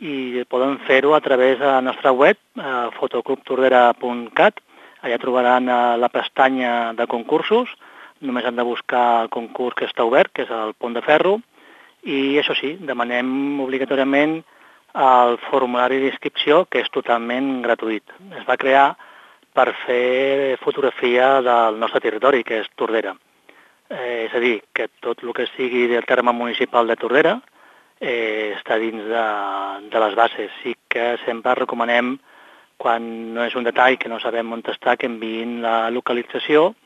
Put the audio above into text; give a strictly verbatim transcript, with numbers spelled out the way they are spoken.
i poden fer-ho a través de la nostra web, eh, fotoclub tordera punt cat. Allà trobaran eh, la pestanya de concursos, només han de buscar el concurs que està obert, que és el Pont de Ferro, i això sí, demanem obligatòriament el formulari d'inscripció, que és totalment gratuït. Es va crear per fer fotografia del nostre territori, que és Tordera. Eh, és a dir, que tot el que sigui del terme municipal de Tordera eh, està dins de, de les bases. Sí que sempre recomanem, quan no és un detall que no sabem on està, que enviïn la localització